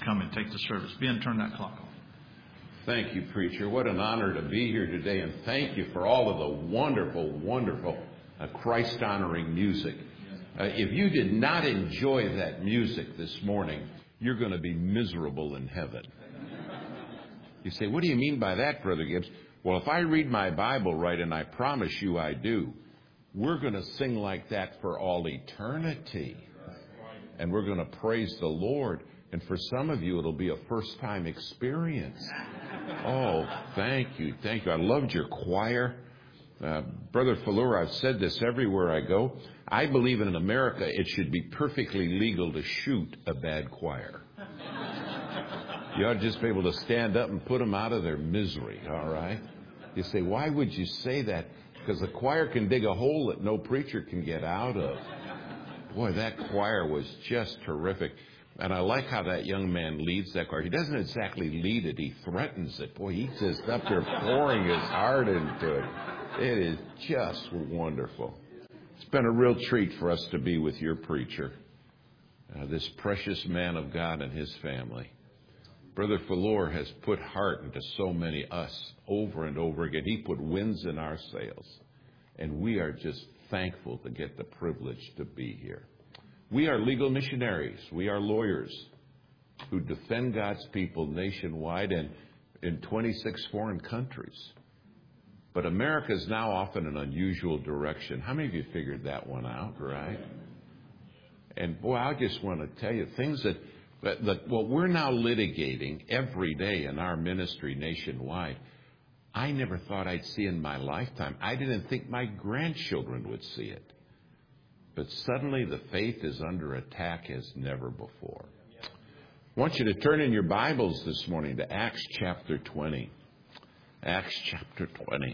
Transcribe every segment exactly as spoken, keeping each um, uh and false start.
come and take the service. Ben, turn that clock off. Thank you, preacher. What an honor to be here today, and thank you for all of the wonderful, wonderful uh, Christ-honoring music. Uh, if you did not enjoy that music this morning, you're going to be miserable in heaven. You say, what do you mean by that, Brother Gibbs? Well, if I read my Bible right, and I promise you I do, we're going to sing like that for all eternity. And we're going to praise the Lord. And for some of you, it'll be a first-time experience. Oh, thank you. Thank you. I loved your choir. Uh, Brother Falur, I've said this everywhere I go. I believe in America it should be perfectly legal to shoot a bad choir. You ought to just be able to stand up and put them out of their misery, all right? You say, why would you say that? Because the choir can dig a hole that no preacher can get out of. Boy, that choir was just terrific. And I like how that young man leads that choir. He doesn't exactly lead it. He threatens it. Boy, he's just up there pouring his heart into it. It is just wonderful. It's been a real treat for us to be with your preacher, uh, this precious man of God and his family. Brother Falor has put heart into so many us over and over again. He put winds in our sails. And we are just thankful to get the privilege to be here. We are legal missionaries. We are lawyers who defend God's people nationwide and in twenty-six foreign countries. But America is now off in an unusual direction. How many of you figured that one out, right? And boy, I just want to tell you things that, that, that what we're now litigating every day in our ministry nationwide, I never thought I'd see in my lifetime. I didn't think my grandchildren would see it. But suddenly the faith is under attack as never before. I want you to turn in your Bibles this morning to Acts chapter twenty. Acts chapter twenty.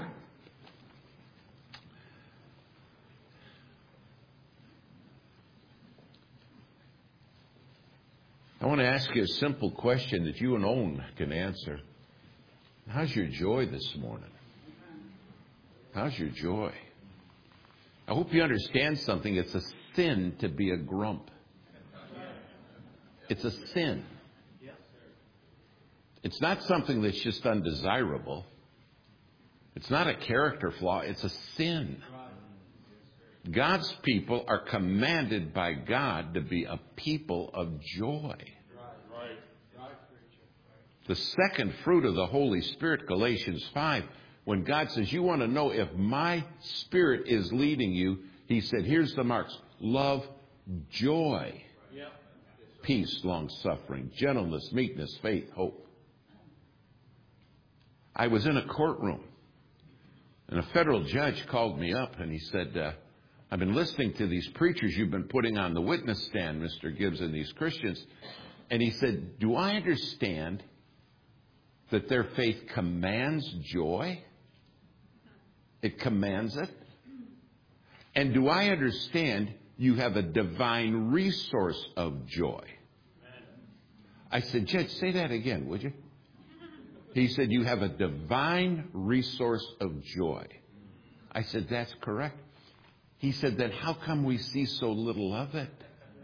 I want to ask you a simple question that you alone can answer. How's your joy this morning? How's your joy? I hope you understand something. It's a sin to be a grump. It's a sin. It's not something that's just undesirable. It's not a character flaw. It's a sin. God's people are commanded by God to be a people of joy. The second fruit of the Holy Spirit, Galatians five, when God says, you want to know if my Spirit is leading you, he said, here's the marks. Love, joy, peace, long-suffering, gentleness, meekness, faith, hope. I was in a courtroom, and a federal judge called me up, and he said, uh, I've been listening to these preachers you've been putting on the witness stand, Mister Gibbs, and these Christians. And he said, do I understand that their faith commands joy? It commands it. And do I understand you have a divine resource of joy? I said, Judge, say that again, would you? He said, you have a divine resource of joy. I said, that's correct. He said, then how come we see so little of it?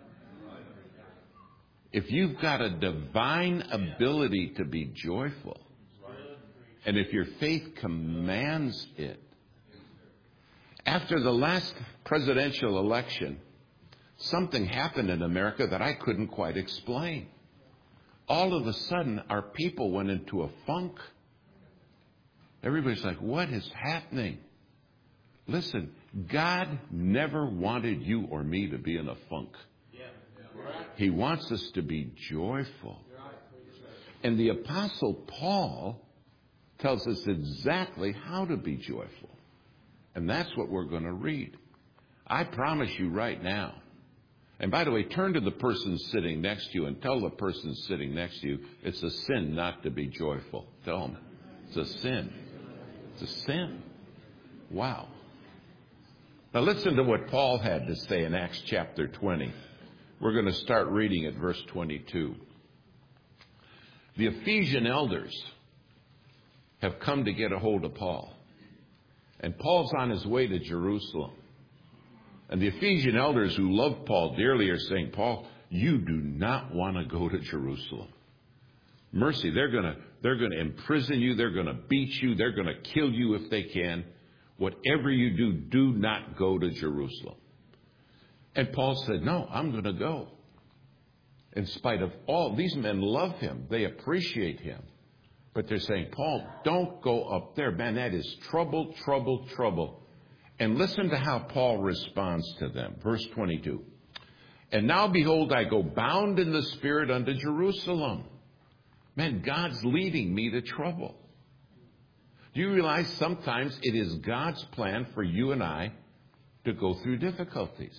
If you've got a divine ability to be joyful, and if your faith commands it, after the last presidential election, something happened in America that I couldn't quite explain. All of a sudden, our people went into a funk. Everybody's like, what is happening? Listen, God never wanted you or me to be in a funk. He wants us to be joyful. And the Apostle Paul tells us exactly how to be joyful. And that's what we're going to read. I promise you right now. And by the way, turn to the person sitting next to you and tell the person sitting next to you, it's a sin not to be joyful. Tell them, it's a sin. It's a sin. Wow. Now listen to what Paul had to say in Acts chapter twenty. We're going to start reading at verse twenty-two. The Ephesian elders have come to get a hold of Paul. And Paul's on his way to Jerusalem. And the Ephesian elders who love Paul dearly are saying, Paul, you do not want to go to Jerusalem. Mercy, they're going to they're going to imprison you. They're going to beat you. They're going to kill you if they can. Whatever you do, do not go to Jerusalem. And Paul said, no, I'm going to go. In spite of all, these men love him. They appreciate him. But they're saying, Paul, don't go up there. Man, that is trouble, trouble, trouble. And listen to how Paul responds to them. Verse twenty-two. And now, behold, I go bound in the Spirit unto Jerusalem. Man, God's leading me to trouble. Do you realize sometimes it is God's plan for you and I to go through difficulties?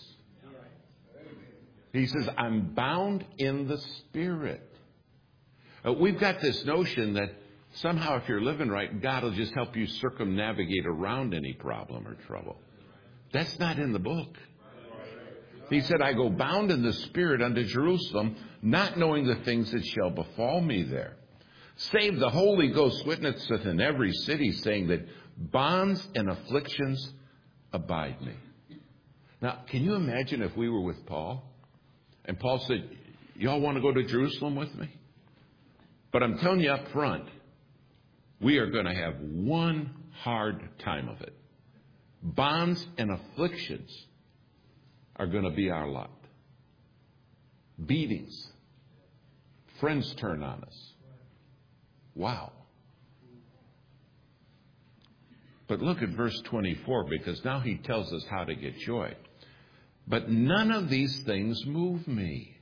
He says, I'm bound in the Spirit. Uh, we've got this notion that somehow if you're living right, God will just help you circumnavigate around any problem or trouble. That's not in the book. He said, I go bound in the Spirit unto Jerusalem, not knowing the things that shall befall me there. Save the Holy Ghost witnesseth in every city, saying that bonds and afflictions abide me. Now, can you imagine if we were with Paul? And Paul said, y'all want to go to Jerusalem with me? But I'm telling you up front, we are going to have one hard time of it. Bonds and afflictions are going to be our lot. Beatings. Friends turn on us. Wow. But look at verse twenty-four, because now he tells us how to get joy. But none of these things move me.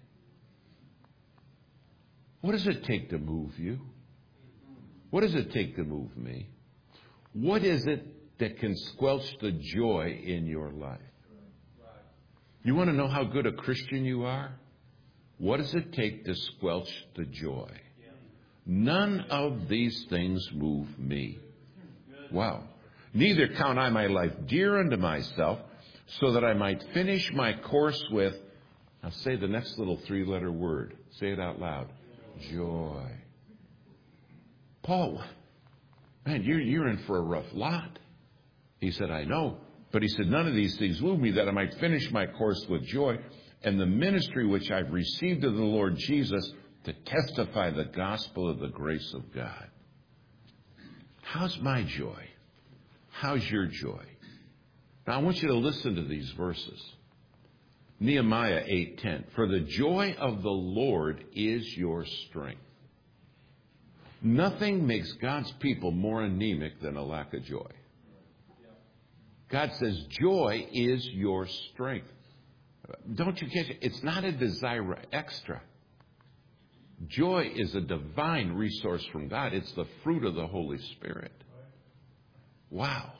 What does it take to move you? What does it take to move me? What is it that can squelch the joy in your life? You want to know how good a Christian you are? What does it take to squelch the joy? None of these things move me. Wow. Neither count I my life dear unto myself, so that I might finish my course with, now say the next little three-letter word. Say it out loud. Joy. Paul, man, you're, you're in for a rough lot. He said, I know. But he said, none of these things move me, that I might finish my course with joy, and the ministry which I've received of the Lord Jesus, to testify the gospel of the grace of God. How's my joy? How's your joy? Now, I want you to listen to these verses. Nehemiah eight ten. For the joy of the Lord is your strength. Nothing makes God's people more anemic than a lack of joy. God says joy is your strength. Don't you catch it? It's not a desire extra. Joy is a divine resource from God. It's the fruit of the Holy Spirit. Wow.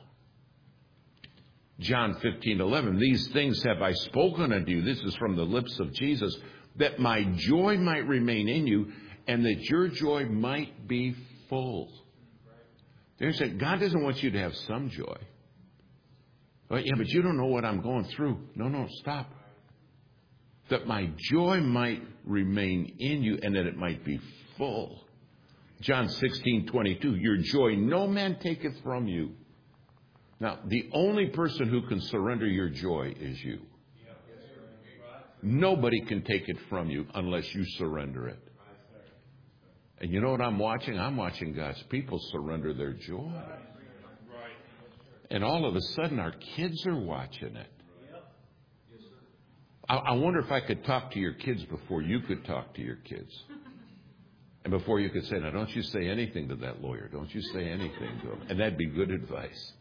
John fifteen eleven. These things have I spoken unto you. This is from the lips of Jesus. That my joy might remain in you, and that your joy might be full. They said, God doesn't want you to have some joy. But yeah, but you don't know what I'm going through. No, no, stop. That my joy might remain in you, and that it might be full. John sixteen twenty-two. Your joy no man taketh from you. Now, the only person who can surrender your joy is you. Nobody can take it from you unless you surrender it. And you know what I'm watching? I'm watching God's people surrender their joy. And all of a sudden, our kids are watching it. I, I wonder if I could talk to your kids before you could talk to your kids. And before you could say, now, don't you say anything to that lawyer. Don't you say anything to him. And that'd be good advice.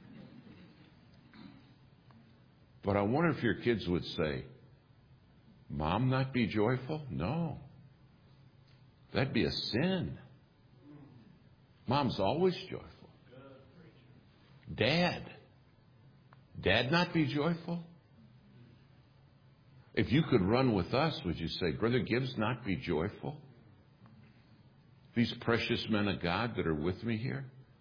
But I wonder if your kids would say, Mom, not be joyful? No. That'd be a sin. Mom's always joyful. Dad. Dad not be joyful? If you could run with us, would you say, Brother Gibbs not be joyful? These precious men of God that are with me here?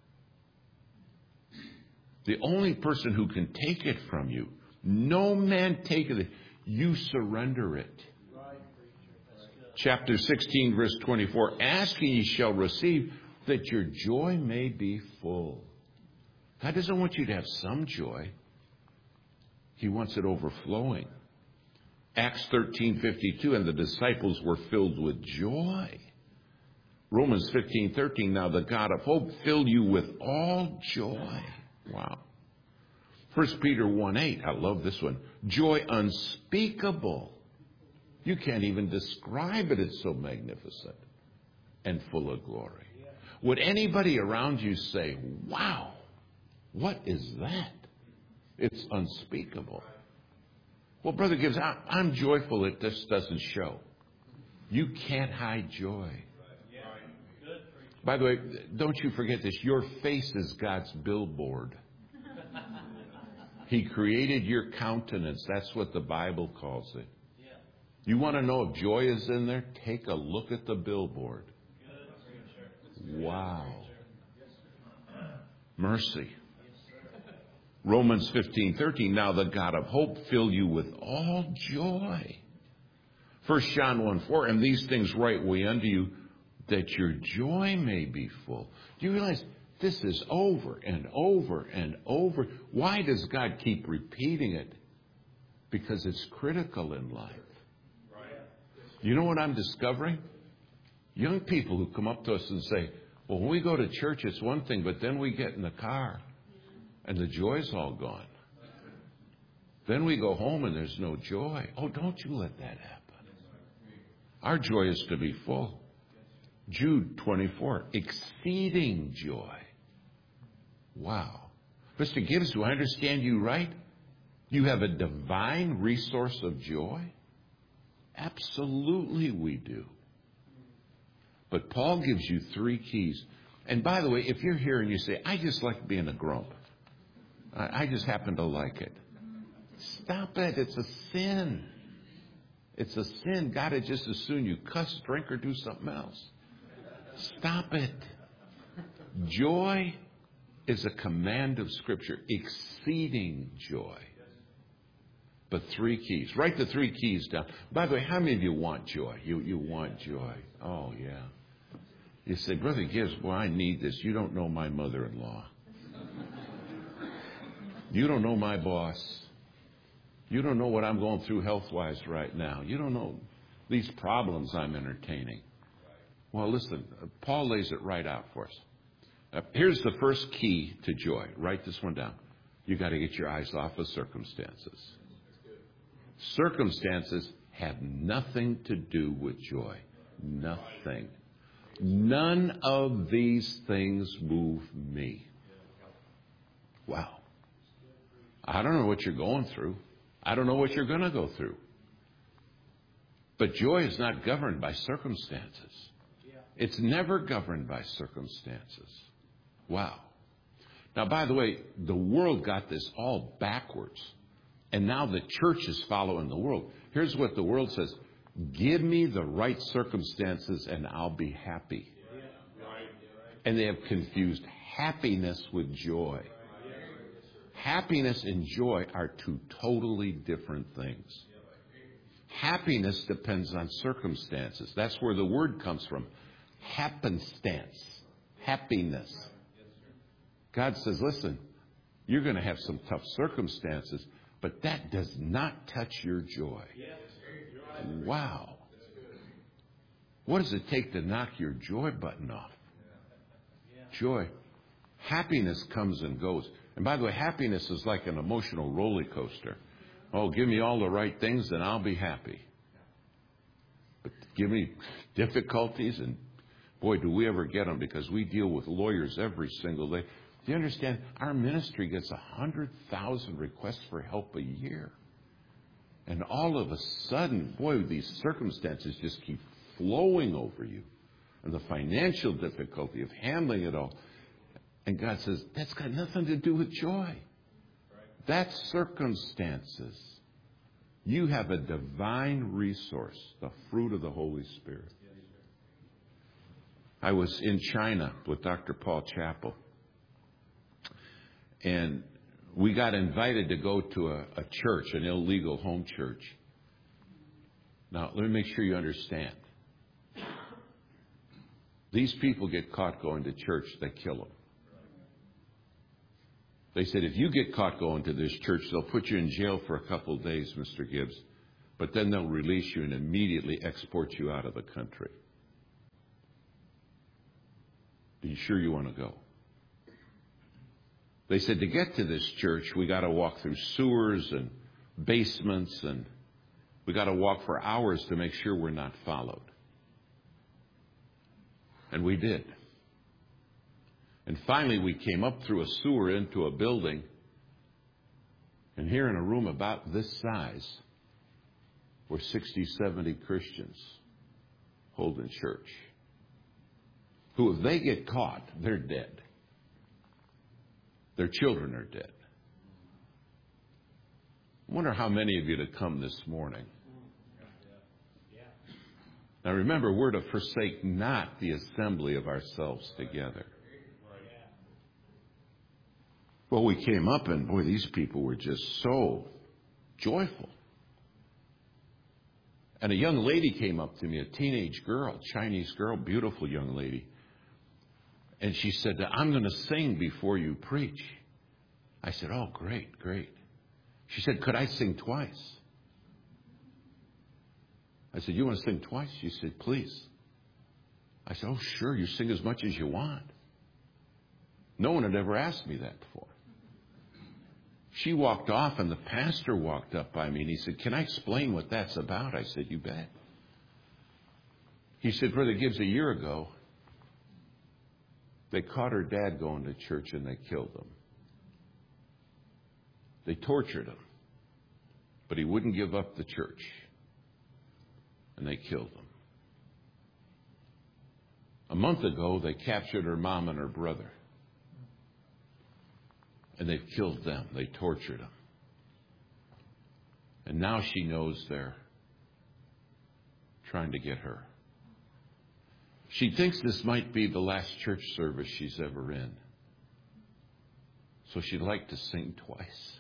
The only person who can take it from you, no man taketh it. You surrender it. Chapter sixteen, verse twenty-four. Ask and ye shall receive, that your joy may be full. God doesn't want you to have some joy. He wants it overflowing. Acts thirteen fifty-two, and the disciples were filled with joy. Romans fifteen thirteen, now the God of hope fill you with all joy. Wow. First Peter one eight, I love this one. Joy unspeakable. You can't even describe it. It's so magnificent and full of glory. Would anybody around you say, wow, what is that? It's unspeakable. Well, Brother Gibbs, I, I'm joyful it just doesn't show. You can't hide joy. By the way, don't you forget this. Your face is God's billboard. He created your countenance. That's what the Bible calls it. You want to know if joy is in there? Take a look at the billboard. Wow. Mercy. Romans fifteen thirteen, now the God of hope fill you with all joy. First John one four, and these things write we unto you, that your joy may be full. Do you realize this is over and over and over? Why does God keep repeating it? Because it's critical in life. You know what I'm discovering? Young people who come up to us and say, well, when we go to church, it's one thing, but then we get in the car and the joy's all gone. Then we go home and there's no joy. Oh, don't you let that happen. Our joy is to be full. Jude twenty-four, exceeding joy. Wow. Mister Gibbs, do I understand you right? You have a divine resource of joy? Absolutely we do. But Paul gives you three keys. And by the way, if you're here and you say, I just like being a grump. I, I just happen to like it. Stop it. It's a sin. It's a sin. God would just as soon you cuss, drink, or do something else. Stop it. Joy is a command of Scripture. Exceeding joy. But three keys. Write the three keys down. By the way, how many of you want joy? You you want joy. Oh, yeah. You say, Brother Gibbs, well, I need this. You don't know my mother-in-law. You don't know my boss. You don't know what I'm going through health-wise right now. You don't know these problems I'm entertaining. Well, listen, Paul lays it right out for us. Uh, here's the first key to joy. Write this one down. You got to get your eyes off of circumstances. Circumstances have nothing to do with joy. Nothing. None of these things move me. Wow. I don't know what you're going through. I don't know what you're going to go through. But joy is not governed by circumstances. It's never governed by circumstances. Wow. Now, by the way, the world got this all backwards. And now the church is following the world. Here's what the world says. Give me the right circumstances and I'll be happy. And they have confused happiness with joy. Happiness and joy are two totally different things. Happiness depends on circumstances. That's where the word comes from. Happenstance. Happiness. God says, listen, you're going to have some tough circumstances, but that does not touch your joy. Wow. What does it take to knock your joy button off? Joy. Happiness comes and goes. And by the way, happiness is like an emotional roller coaster. Oh, give me all the right things and I'll be happy. But give me difficulties and boy, do we ever get them because we deal with lawyers every single day. Do you understand? Our ministry gets one hundred thousand requests for help a year. And all of a sudden, boy, these circumstances just keep flowing over you. And the financial difficulty of handling it all. And God says, that's got nothing to do with joy. That's circumstances. You have a divine resource, the fruit of the Holy Spirit. I was in China with Doctor Paul Chappell. And we got invited to go to a, a church, an illegal home church. Now, let me make sure you understand. These people get caught going to church, they kill them. They said, if you get caught going to this church, they'll put you in jail for a couple of days, Mister Gibbs. but then they'll release you and immediately export you out of the country. Are you sure you want to go? They said to get to this church, we got to walk through sewers and basements, and we got to walk for hours to make sure we're not followed. And we did. And finally, we came up through a sewer into a building, and here in a room about this size were sixty, seventy Christians holding church, who, if they get caught, they're dead. Their children are dead. I wonder how many of you to come this morning. Now remember, we're to forsake not the assembly of ourselves together. Well, we came up and, boy, these people were just so joyful. And a young lady came up to me, a teenage girl, Chinese girl, beautiful young lady. And she said, I'm going to sing before you preach. I said, oh, great, great. She said, could I sing twice? I said, you want to sing twice? She said, please. I said, oh, sure, you sing as much as you want. No one had ever asked me that before. She walked off, and the pastor walked up by me, and he said, can I explain what that's about? I said, you bet. He said, Brother Gibbs, a year ago, they caught her dad going to church, and they killed him. They tortured him, but he wouldn't give up the church, and they killed him. A month ago, they captured her mom and her brother. And they've killed them. They tortured them. And now she knows they're trying to get her. She thinks this might be the last church service she's ever in. So she'd like to sing twice.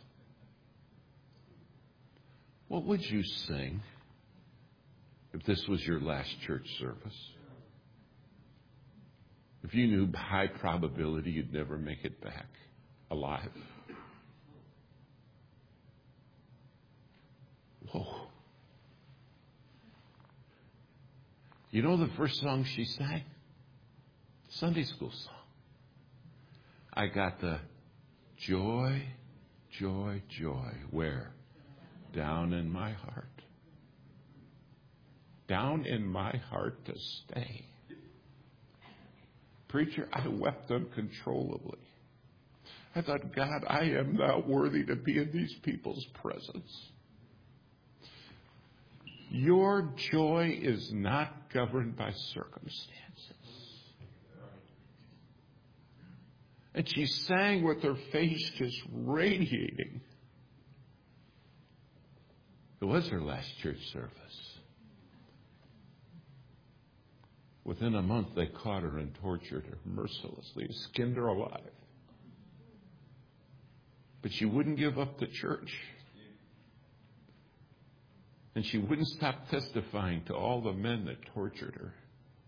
What would you sing if this was your last church service? If you knew high probability you'd never make it back alive. Whoa. You know the first song she sang? Sunday school song. I got the joy, joy, joy. Where? Down in my heart. Down in my heart to stay. Preacher, I wept uncontrollably. I thought, God, I am not worthy to be in these people's presence. Your joy is not governed by circumstances. And she sang with her face just radiating. It was her last church service. Within a month, they caught her and tortured her mercilessly, skinned her alive. But she wouldn't give up the church. And she wouldn't stop testifying to all the men that tortured her.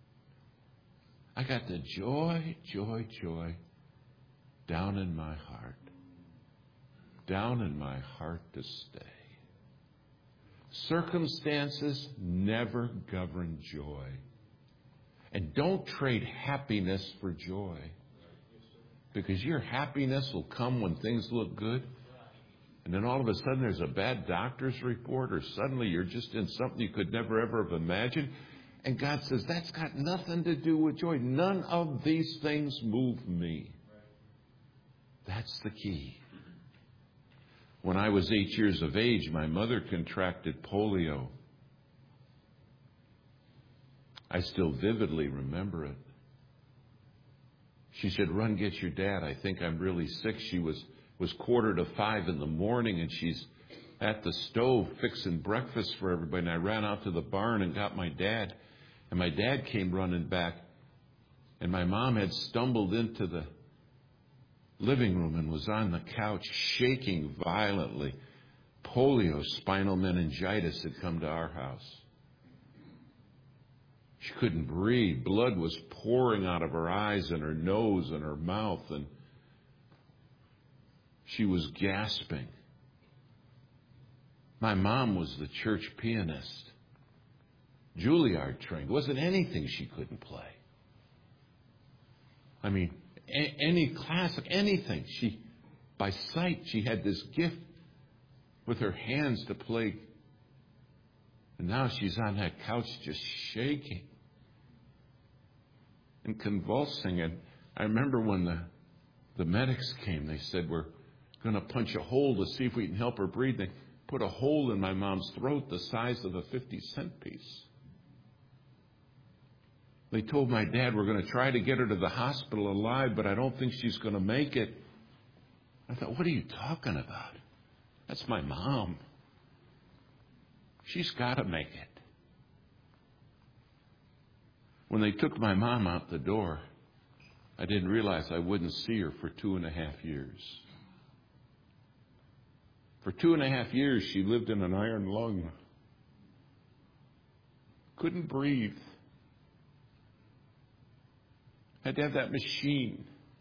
I got the joy, joy, joy down in my heart. Down in my heart to stay. Circumstances never govern joy. And don't trade happiness for joy. Because your happiness will come when things look good. And then all of a sudden there's a bad doctor's report, or suddenly you're just in something you could never ever have imagined. And God says, that's got nothing to do with joy. None of these things move me. That's the key. When I was eight years of age, my mother contracted polio. I still vividly remember it. She said, run, get your dad. I think I'm really sick. She was, was quarter to five in the morning, and she's at the stove fixing breakfast for everybody. And I ran out to the barn and got my dad. And my dad came running back. And my mom had stumbled into the living room and was on the couch shaking violently. Polio, spinal meningitis had come to our house. She couldn't breathe. Blood was pouring out of her eyes and her nose and her mouth, and she was gasping. My mom was the church pianist. Juilliard trained. Wasn't anything she couldn't play. I mean, a- any classic, anything. She, by sight, she had this gift with her hands to play. And now she's on that couch just shaking and convulsing. And I remember when the, the medics came, they said, we're going to punch a hole to see if we can help her breathe. They put a hole in my mom's throat the size of a fifty cent piece. They told my dad, we're going to try to get her to the hospital alive, but I don't think she's going to make it. I thought, what are you talking about? That's my mom. She's got to make it. When they took my mom out the door, I didn't realize I wouldn't see her for two and a half years. For two and a half years, she lived in an iron lung. Couldn't breathe. Had to have that machine.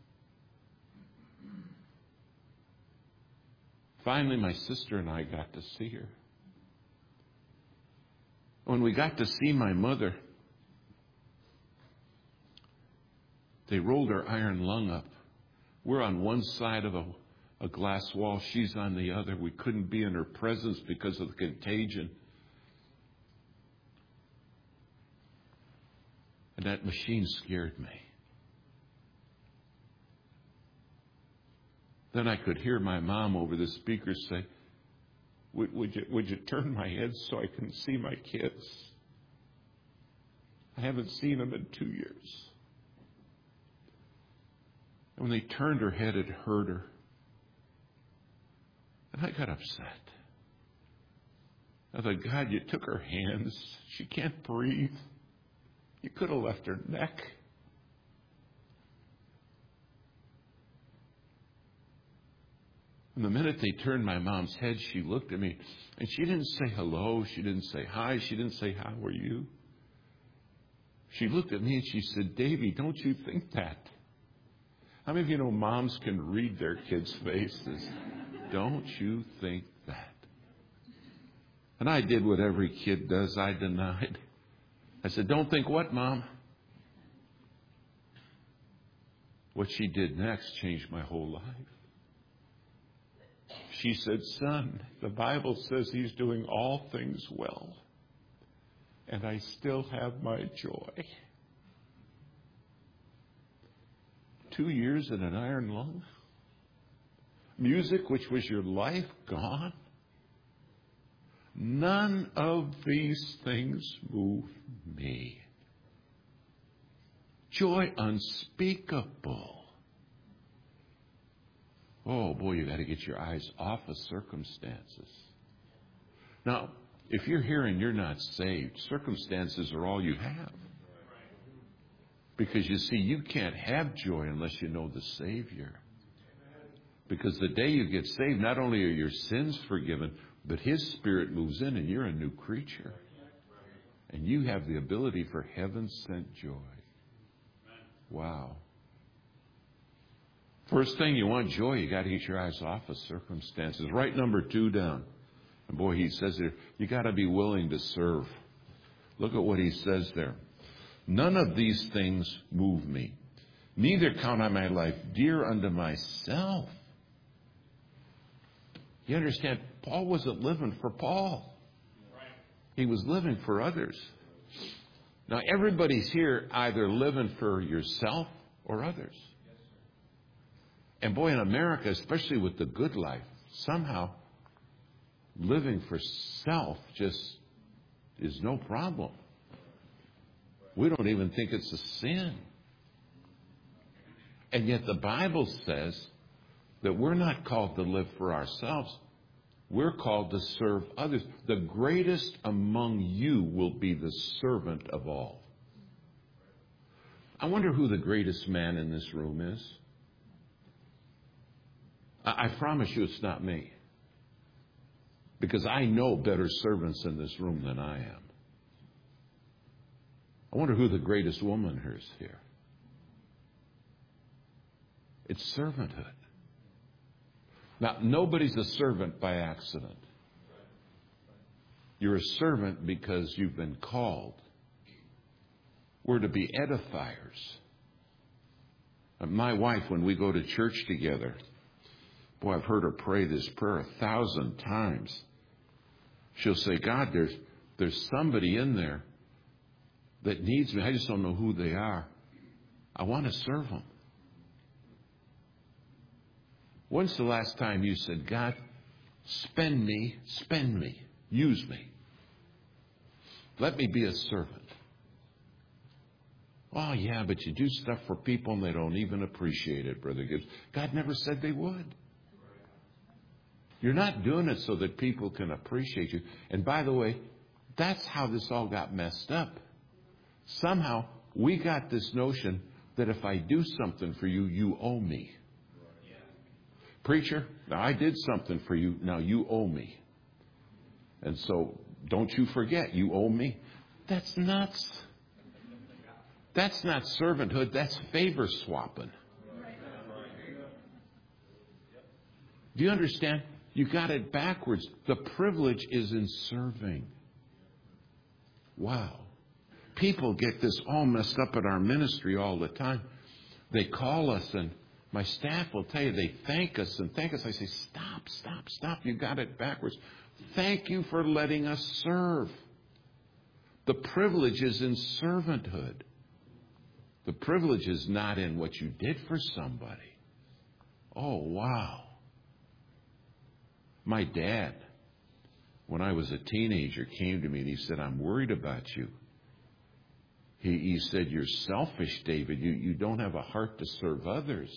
Finally, my sister and I got to see her. When we got to see my mother, they rolled her iron lung up. We're on one side of a, a glass wall. She's on the other. We couldn't be in her presence because of the contagion. And that machine scared me. Then I could hear my mom over the speaker say, would, would, you, would you turn my head so I can see my kids? I haven't seen them in two years. And when they turned her head, it hurt her. And I got upset. I thought, God, you took her hands. She can't breathe. You could have left her neck. And the minute they turned my mom's head, she looked at me, and she didn't say hello. She didn't say hi. She didn't say, how are you? She looked at me and she said, Davy, don't you think that? How many of you know moms can read their kids' faces? Don't you think that? And I did what every kid does. I denied. I said, don't think what, Mom? What she did next changed my whole life. She said, son, the Bible says he's doing all things well, and I still have my joy. Two years in an iron lung? Music, which was your life, gone? None of these things move me. Joy unspeakable. Oh, boy, you got to get your eyes off of circumstances. Now, if you're here and you're not saved, circumstances are all you have. Because, you see, you can't have joy unless you know the Savior. Because the day you get saved, not only are your sins forgiven, but His Spirit moves in and you're a new creature. And you have the ability for heaven-sent joy. Wow. First thing, you want joy, you got to get your eyes off of circumstances. Write number two down. And boy, he says there, you got to be willing to serve. Look at what he says there. None of these things move me. Neither count I my life dear unto myself. You understand, Paul wasn't living for Paul. He was living for others. Now, everybody's here either living for yourself or others. And boy, in America, especially with the good life, somehow living for self just is no problem. We don't even think it's a sin. And yet the Bible says that we're not called to live for ourselves. We're called to serve others. The greatest among you will be the servant of all. I wonder who the greatest man in this room is. I promise you it's not me. Because I know better servants in this room than I am. I wonder who the greatest woman is here. It's servanthood. Now, nobody's a servant by accident. You're a servant because you've been called. We're to be edifiers. My wife, when we go to church together, boy, I've heard her pray this prayer a thousand times. She'll say, God, there's there's somebody in there that needs me. I just don't know who they are. I want to serve them. When's the last time you said, God, spend me, spend me, use me. Let me be a servant. Oh, yeah, but you do stuff for people and they don't even appreciate it, Brother Gibbs. God never said they would. You're not doing it so that people can appreciate you. And by the way, that's how this all got messed up. Somehow, we got this notion that if I do something for you, you owe me. Preacher, now I did something for you, now you owe me. And so, don't you forget, you owe me. That's nuts. That's not servanthood, that's favor swapping. Do you understand? You got it backwards. The privilege is in serving. Wow. People get this all messed up at our ministry all the time. They call us and my staff will tell you, they thank us and thank us. I say, stop, stop, stop. You got it backwards. Thank you for letting us serve. The privilege is in servanthood. The privilege is not in what you did for somebody. Oh, wow. My dad, when I was a teenager, came to me and he said, I'm worried about you. He, he said, you're selfish, David. You, you don't have a heart to serve others.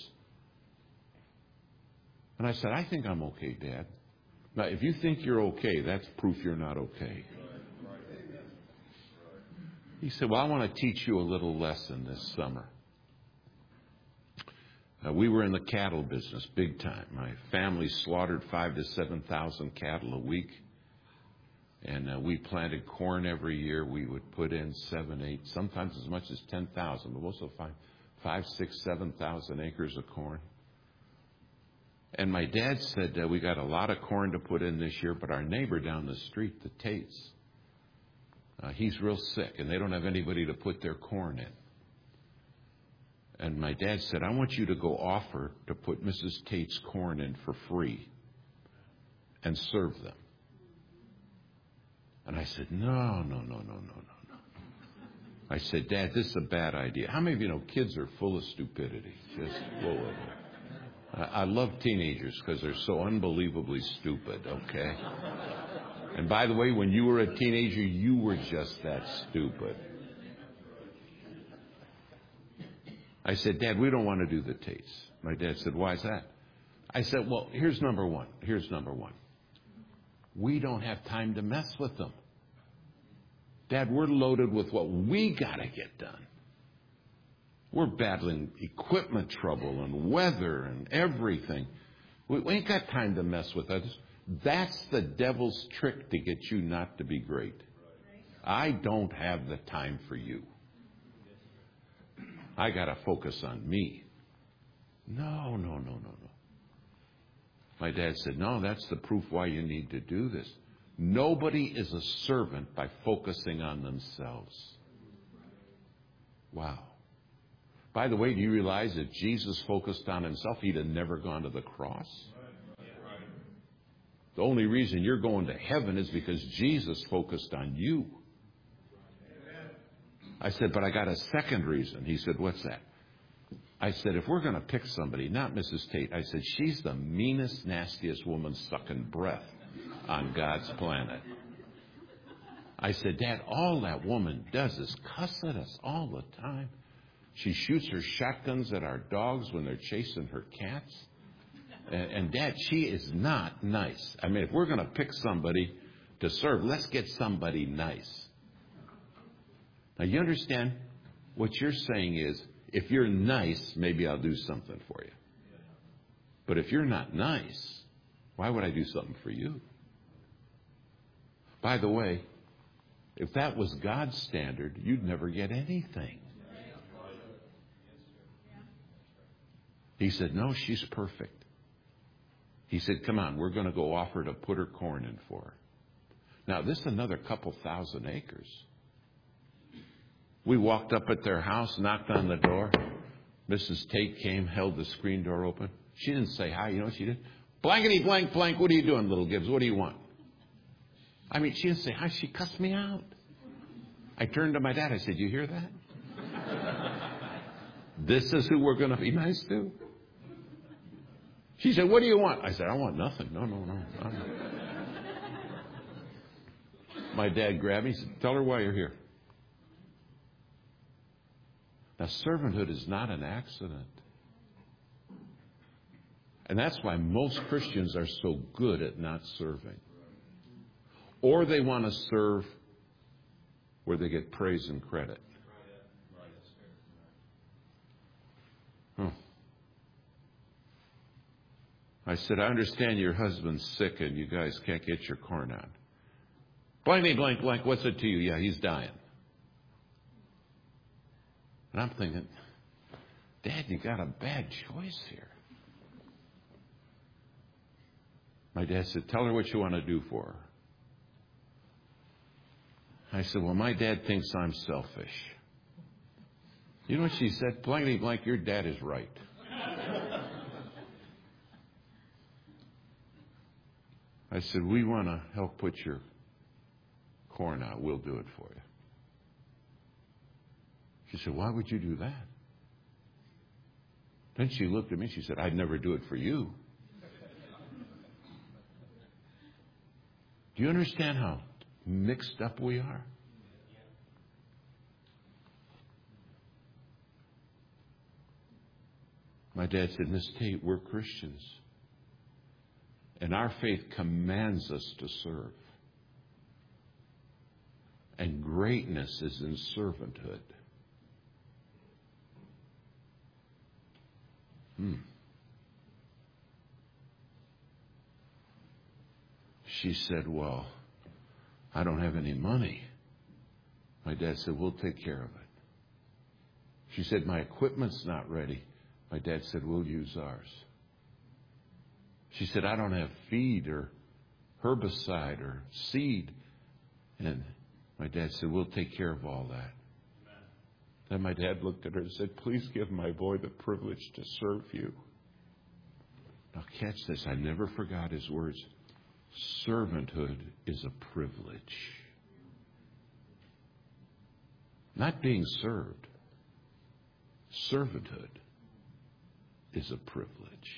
And I said, I think I'm okay, Dad. Now, if you think you're okay, that's proof you're not okay. He said, well, I want to teach you a little lesson this summer. Uh, we were in the cattle business big time. My family slaughtered five to seven thousand cattle a week. And uh, we planted corn every year. We would put in seven, eight, sometimes as much as ten thousand, but most of the time, five, six, seven thousand acres of corn. And my dad said, uh, we got a lot of corn to put in this year, but our neighbor down the street, the Tates, uh, he's real sick, and they don't have anybody to put their corn in. And my dad said, I want you to go offer to put Missus Tate's corn in for free and serve them. And I said, no, no, no, no, no, no, no. I said, Dad, this is a bad idea. How many of you know kids are full of stupidity? Just full of it. I love teenagers because they're so unbelievably stupid, okay? And by the way, when you were a teenager, you were just that stupid. I said, Dad, we don't want to do the Tates. My dad said, why is that? I said, well, here's number one. Here's number one. We don't have time to mess with them. Dad, we're loaded with what we got to get done. We're battling equipment trouble and weather and everything. We, we ain't got time to mess with others. That's the devil's trick to get you not to be great. I don't have the time for you. I got to focus on me. No, no, no, no, no. My dad said, no, that's the proof why you need to do this. Nobody is a servant by focusing on themselves. Wow. By the way, do you realize if Jesus focused on himself, he'd have never gone to the cross? The only reason you're going to heaven is because Jesus focused on you. I said, but I got a second reason. He said, what's that? I said, if we're going to pick somebody, not Missus Tate, I said, she's the meanest, nastiest woman sucking breath on God's planet. I said, Dad, all that woman does is cuss at us all the time. She shoots her shotguns at our dogs when they're chasing her cats. And, and Dad, she is not nice. I mean, if we're going to pick somebody to serve, let's get somebody nice. Now, you understand? What you're saying is, if you're nice, maybe I'll do something for you. But if you're not nice, why would I do something for you? By the way, if that was God's standard, you'd never get anything. He said, no, she's perfect. He said, come on, we're going to go offer to put her corn in for her. Now, this is another couple thousand acres. We walked up at their house, knocked on the door. Missus Tate came, held the screen door open. She didn't say hi. You know what she did? Blankety blank blank. What are you doing, little Gibbs? What do you want? I mean, she didn't say hi. She cussed me out. I turned to my dad. I said, you hear that? This is who we're going to be nice to? She said, what do you want? I said, I want nothing. No, no, no. no. My dad grabbed me and said, tell her why you're here. Now, servanthood is not an accident. And that's why most Christians are so good at not serving. Or they want to serve where they get praise and credit. Huh. I said, I understand your husband's sick and you guys can't get your corn out. Blankety blank blank, what's it to you? Yeah, he's dying. And I'm thinking, Dad, you got a bad choice here. My dad said, tell her what you want to do for her. I said, well, my dad thinks I'm selfish. You know what she said? Blankety blank, your dad is right. I said, we want to help put your corn out. We'll do it for you. She said, why would you do that? Then she looked at me and she said, I'd never do it for you. Do you understand how mixed up we are? My dad said, Miss Tate, we're Christians. And our faith commands us to serve. And greatness is in servanthood. Hmm. She said, well, I don't have any money. My dad said, we'll take care of it. She said, my equipment's not ready. My dad said, we'll use ours. She said, I don't have feed or herbicide or seed. And my dad said, we'll take care of all that. Amen. Then my dad looked at her and said, please give my boy the privilege to serve you. Now catch this. I never forgot his words. Servanthood is a privilege. Not being served. Servanthood is a privilege.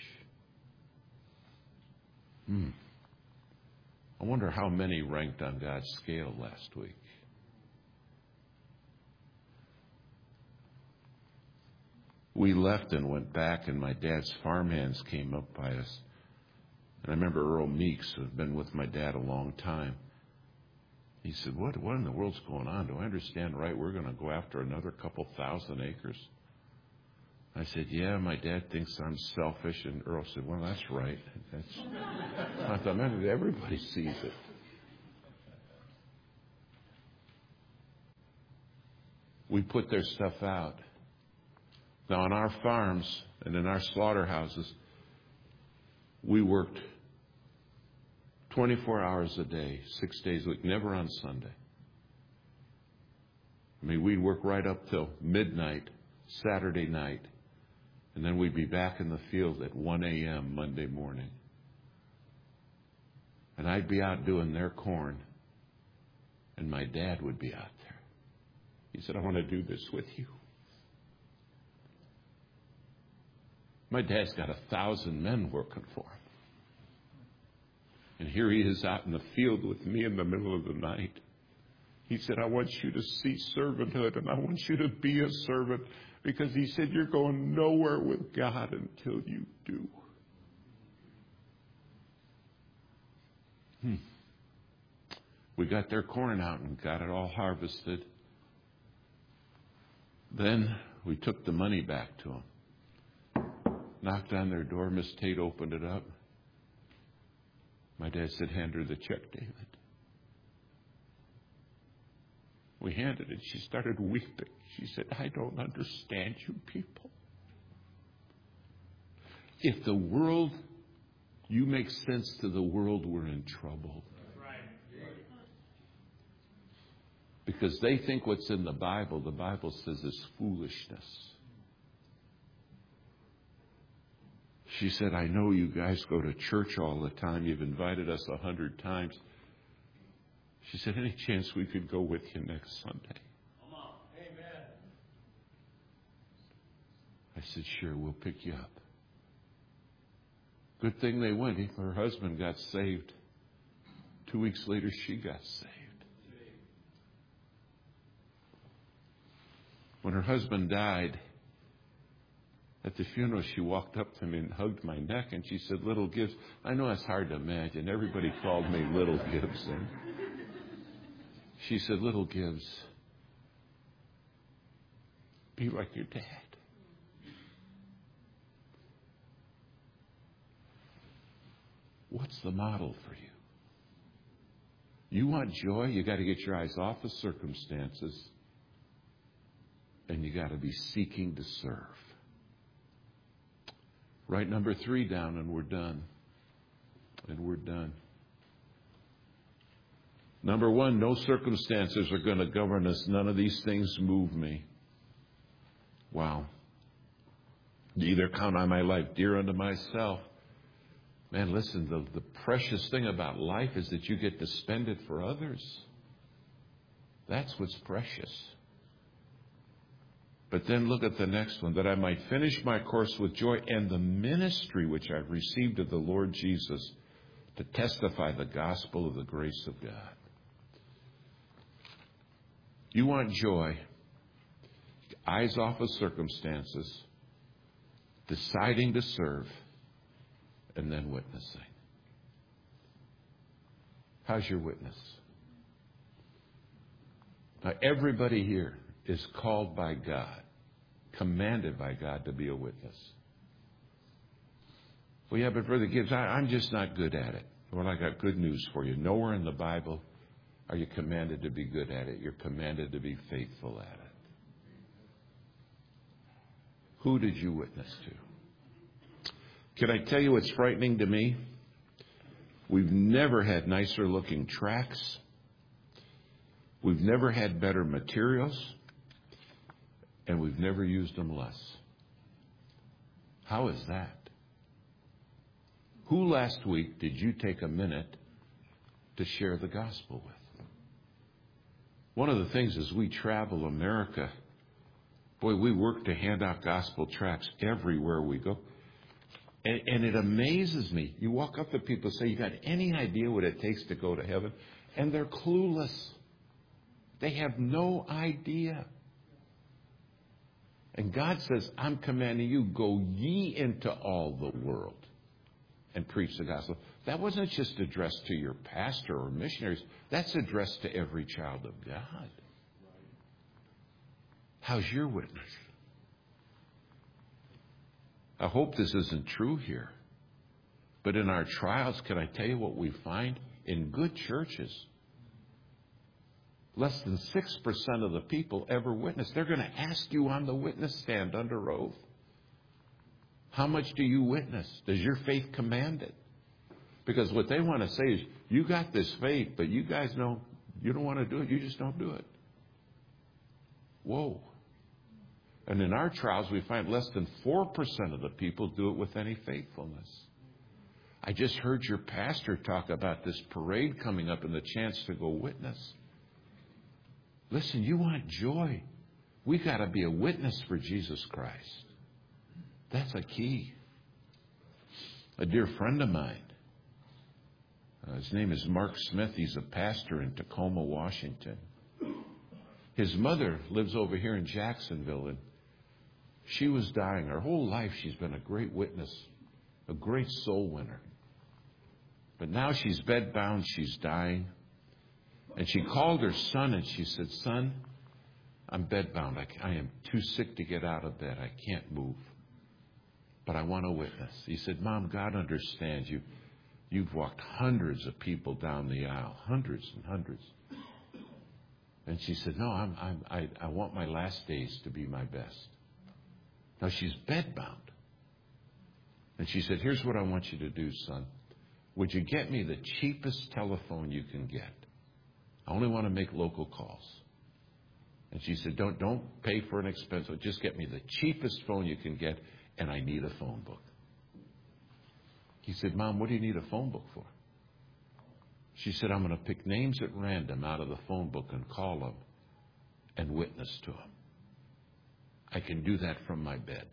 Hmm. I wonder how many ranked on God's scale last week. We left and went back, and my dad's farmhands came up by us. And I remember Earl Meeks, who had been with my dad a long time. He said, what, what in the world's going on? Do I understand right? We're going to go after another couple thousand acres. I said, yeah, my dad thinks I'm selfish. And Earl said, well, that's right. That's, I thought, man, everybody sees it. We put their stuff out. Now, on our farms and in our slaughterhouses, we worked twenty-four hours a day, six days a week, never on Sunday. I mean, we'd work right up till midnight, Saturday night, and then we'd be back in the field at one a.m. Monday morning. And I'd be out doing their corn, and my dad would be out there. He said, I want to do this with you. My dad's got a thousand men working for him. And here he is out in the field with me in the middle of the night. He said, I want you to see servanthood, and I want you to be a servant, because he said, you're going nowhere with God until you do. Hmm. We got their corn out and got it all harvested. Then we took the money back to them. Knocked on their door. Miss Tate opened it up. My dad said, hand her the check, David. We handed it. She started weeping. She said, I don't understand you people. If the world, you make sense to the world, we're in trouble. Because they think what's in the Bible, the Bible says is foolishness. She said, I know you guys go to church all the time. You've invited us a hundred times. She said, any chance we could go with you next Sunday? Come on. Amen. I said, sure, we'll pick you up. Good thing they went. Her husband got saved. Two weeks later, she got saved. When her husband died, at the funeral, she walked up to me and hugged my neck, and she said, Little Gibbs. I know it's hard to imagine. Everybody called me Little Gibbs. And she said, Little Gibbs, be like your dad. What's the model for you? You want joy? You got to get your eyes off of circumstances, and you got to be seeking to serve. Write number three down, and we're done. And we're done. Number one, no circumstances are going to govern us. None of these things move me. Wow. Either count on my life dear unto myself. Man, listen, the, the precious thing about life is that you get to spend it for others. That's what's precious. But then look at the next one, that I might finish my course with joy and the ministry which I've received of the Lord Jesus to testify the gospel of the grace of God. You want joy, eyes off of circumstances, deciding to serve, and then witnessing. How's your witness? Now, everybody here is called by God, commanded by God to be a witness. Well, yeah, but Brother Gibbs, I, I'm just not good at it. Well, I got good news for you. Nowhere in the Bible are you commanded to be good at it. You're commanded to be faithful at it. Who did you witness to? Can I tell you what's frightening to me? We've never had nicer looking tracts. We've never had better materials. And we've never used them less. How is that? Who last week did you take a minute to share the gospel with? One of the things as we travel America, boy, we work to hand out gospel tracts everywhere we go. And, and it amazes me. You walk up to people and say, you got any idea what it takes to go to heaven? And they're clueless. They have no idea. And God says, I'm commanding you, go ye into all the world and preach the gospel. That wasn't just addressed to your pastor or missionaries. That's addressed to every child of God. How's your witness? I hope this isn't true here. But in our trials, can I tell you what we find? In good churches, less than six percent of the people ever witness. They're going to ask you on the witness stand under oath. How much do you witness? Does your faith command it? Because what they want to say is, you got this faith, but you guys know you don't want to do it. You just don't do it. Whoa. And in our trials, we find less than four percent of the people do it with any faithfulness. I just heard your pastor talk about this parade coming up and the chance to go witness. Listen, you want joy. We got to be a witness for Jesus Christ. That's a key. A dear friend of mine, uh, his name is Mark Smith. He's a pastor in Tacoma, Washington. His mother lives over here in Jacksonville, and she was dying. Her whole life she's been a great witness, a great soul winner. But now she's bedbound, she's dying. And she called her son and she said, son, I'm bedbound. I, I am too sick to get out of bed. I can't move. But I want to witness. He said, Mom, God understands you. You've walked hundreds of people down the aisle, hundreds and hundreds. And she said, no, I'm, I'm, I, I want my last days to be my best. Now she's bedbound. And she said, here's what I want you to do, son. Would you get me the cheapest telephone you can get? I only want to make local calls. And she said, don't, don't pay for an expensive. Just get me the cheapest phone you can get, and I need a phone book. He said, Mom, what do you need a phone book for? She said, I'm going to pick names at random out of the phone book and call them and witness to them. I can do that from my bed.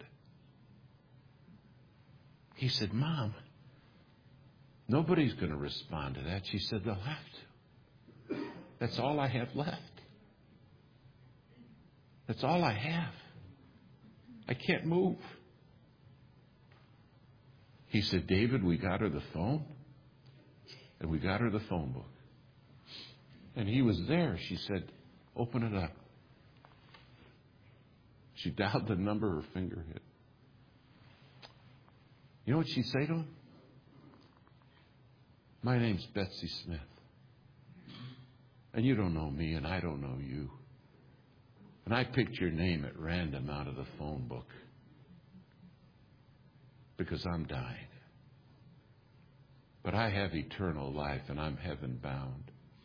He said, Mom, nobody's going to respond to that. She said, they'll have to. That's all I have left. That's all I have. I can't move. He said, David, we got her the phone, and we got her the phone book. And he was there. She said, open it up. She dialed the number her finger hit. You know what she said to him? My name's Betsy Smith. And you don't know me, and I don't know you. And I picked your name at random out of the phone book because I'm dying. But I have eternal life, and I'm heaven bound.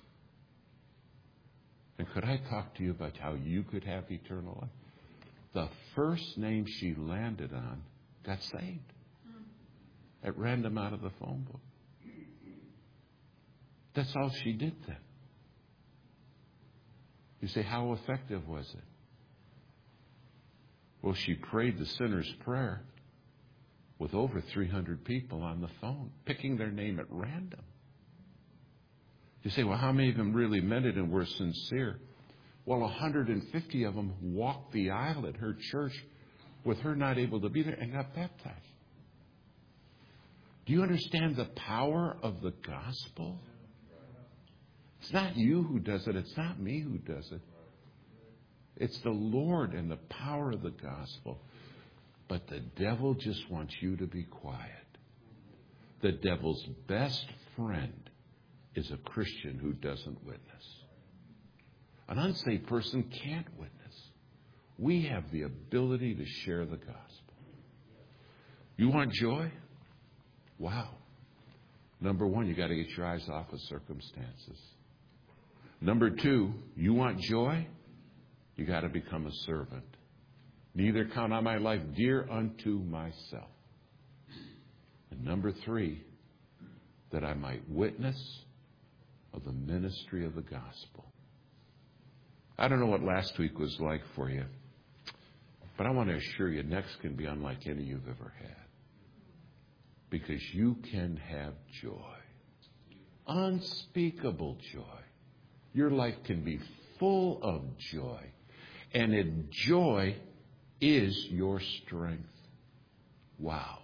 And could I talk to you about how you could have eternal life? The first name she landed on got saved at random out of the phone book. That's all she did then. You say, how effective was it? Well, she prayed the sinner's prayer with over three hundred people on the phone, picking their name at random. You say, well, how many of them really meant it and were sincere? Well, one hundred fifty of them walked the aisle at her church with her not able to be there and got baptized. Do you understand the power of the gospel? It's not you who does it. It's not me who does it. It's the Lord and the power of the gospel. But the devil just wants you to be quiet. The devil's best friend is a Christian who doesn't witness. An unsaved person can't witness. We have the ability to share the gospel. You want joy? Wow. Number one, you got to get your eyes off of circumstances. Number two, you want joy? You got to become a servant. Neither count on my life dear unto myself. And number three, that I might witness of the ministry of the gospel. I don't know what last week was like for you, but I want to assure you next can be unlike any you've ever had. Because you can have joy. Unspeakable joy. Your life can be full of joy. And it, joy is your strength. Wow.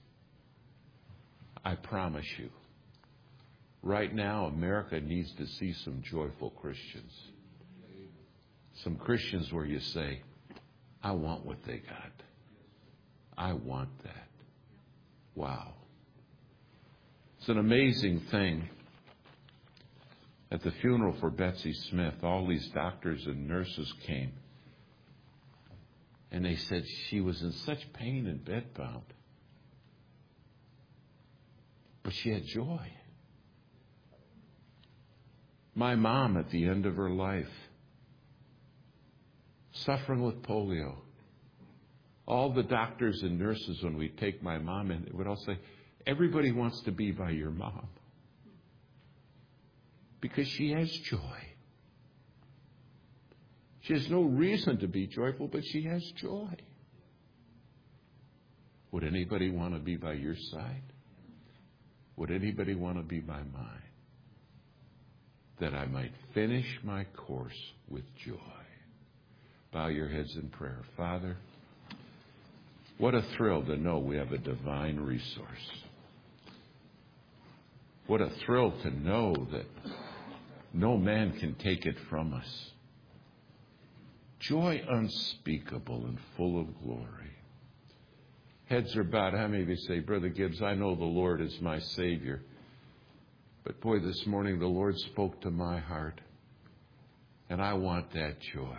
I promise you, right now America needs to see some joyful Christians. Some Christians where you say, I want what they got. I want that. Wow. It's an amazing thing. At the funeral for Betsy Smith, all these doctors and nurses came. And they said she was in such pain and bedbound. But she had joy. My mom at the end of her life, suffering with polio. All the doctors and nurses, when we take my mom in, would all say, everybody wants to be by your mom. Because she has joy. She has no reason to be joyful, but she has joy. Would anybody want to be by your side? Would anybody want to be by mine? That I might finish my course with joy. Bow your heads in prayer. Father, what a thrill to know we have a divine resource. What a thrill to know that no man can take it from us. Joy unspeakable and full of glory. Heads are bowed. How many of you say, Brother Gibbs, I know the Lord is my Savior. But boy, this morning the Lord spoke to my heart. And I want that joy.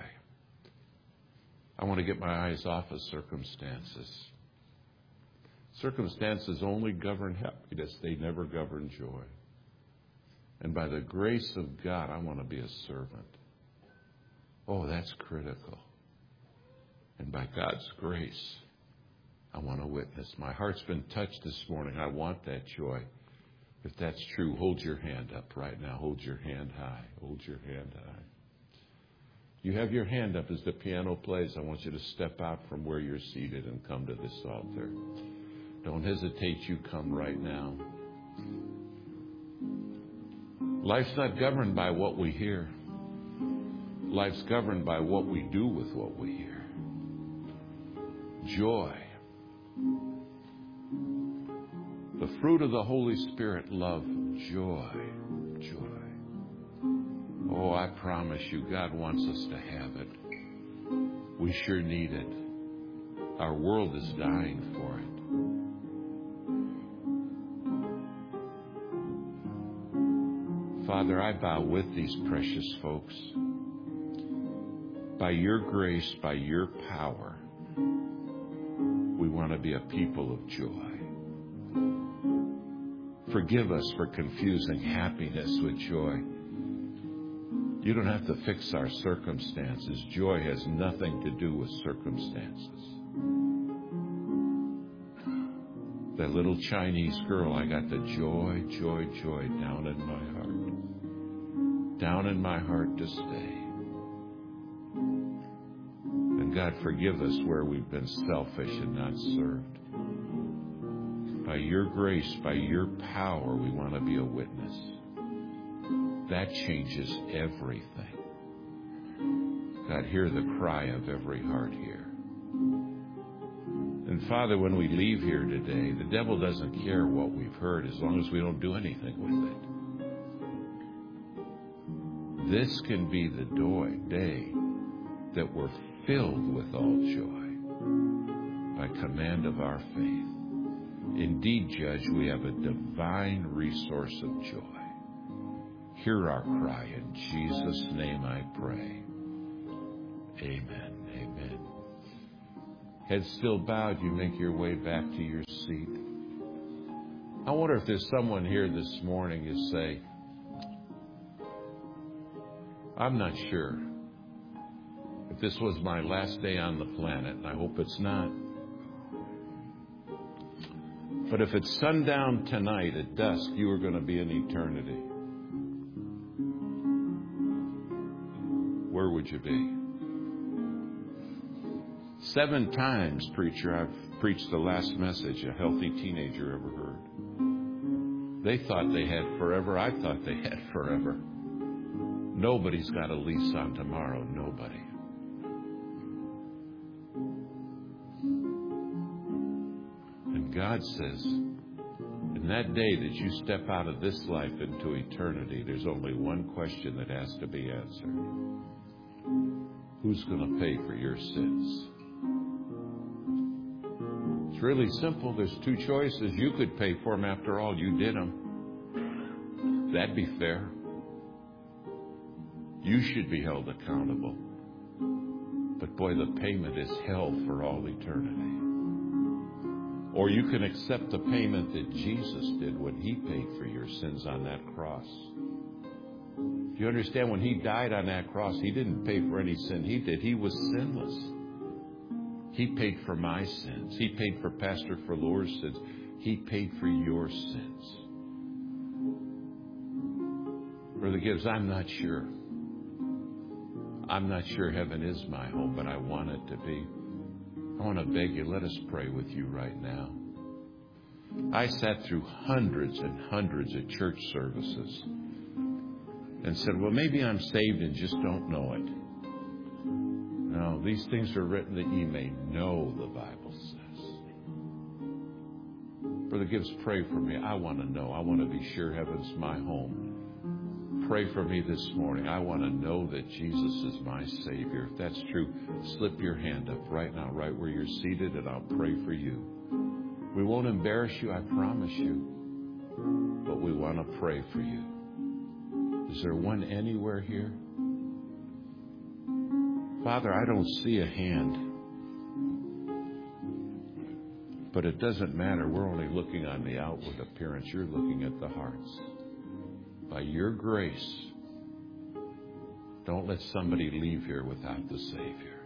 I want to get my eyes off of circumstances. Circumstances only govern happiness. They never govern joy. And by the grace of God, I want to be a servant. Oh, that's critical. And by God's grace, I want to witness. My heart's been touched this morning. I want that joy. If that's true, hold your hand up right now. Hold your hand high. Hold your hand high. You have your hand up as the piano plays. I want you to step out from where you're seated and come to this altar. Don't hesitate. You come right now. Life's not governed by what we hear. Life's governed by what we do with what we hear. Joy. The fruit of the Holy Spirit, love, joy, joy. Oh, I promise you, God wants us to have it. We sure need it. Our world is dying for it. Father, I bow with these precious folks. By your grace, by your power, we want to be a people of joy. Forgive us for confusing happiness with joy. You don't have to fix our circumstances. Joy has nothing to do with circumstances. That little Chinese girl, I got the joy, joy, joy down in my heart. Down in my heart to stay. And God, forgive us where we've been selfish and not served. By your grace, by your power, we want to be a witness. That changes everything. God, hear the cry of every heart here. And Father, when we leave here today, the devil doesn't care what we've heard as long as we don't do anything with it. This can be the day that we're filled with all joy by command of our faith. Indeed, Judge, we have a divine resource of joy. Hear our cry. In Jesus' name I pray. Amen. Amen. Head still bowed, you make your way back to your seat. I wonder if there's someone here this morning who say, I'm not sure if this was my last day on the planet, and I hope it's not. But if it's sundown tonight at dusk, you are going to be in eternity. Where would you be? Seven times, preacher, I've preached the last message a healthy teenager ever heard. They thought they had forever. I thought they had forever. Nobody's got a lease on tomorrow. Nobody. And God says, in that day that you step out of this life into eternity, there's only one question that has to be answered. Who's going to pay for your sins? It's really simple. There's two choices. You could pay for them. After all, you did them. That'd be fair. You should be held accountable. But boy, the payment is hell for all eternity. Or you can accept the payment that Jesus did when He paid for your sins on that cross. Do you understand? When He died on that cross, He didn't pay for any sin He did. He was sinless. He paid for my sins. He paid for Pastor Fleur's sins. He paid for your sins. Brother Gibbs, I'm not sure. I'm not sure heaven is my home, but I want it to be. I want to beg you, let us pray with you right now. I sat through hundreds and hundreds of church services and said, well, maybe I'm saved and just don't know it. No, these things are written that ye may know, the Bible says. Brother Gibbs, pray for me. I want to know. I want to be sure heaven's my home. Pray for me this morning. I want to know that Jesus is my Savior. If that's true, slip your hand up right now, right where you're seated, and I'll pray for you. We won't embarrass you, I promise you, but we want to pray for you. Is there one anywhere here? Father, I don't see a hand, but it doesn't matter. We're only looking on the outward appearance. You're looking at the hearts. By your grace, Don't let somebody leave here without the Savior.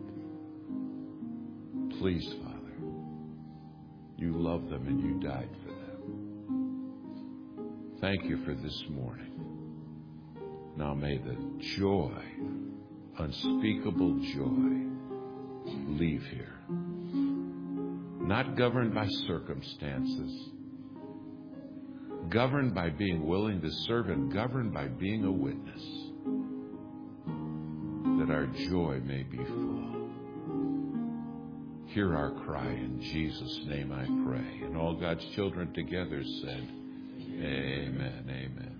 Please, Father, you love them and you died for them. Thank you for this morning. Now may the joy, unspeakable joy, leave here. Not governed by circumstances, governed by being willing to serve, and governed by being a witness, that our joy may be full. Hear our cry. In Jesus' name I pray. And all God's children together said, amen, amen.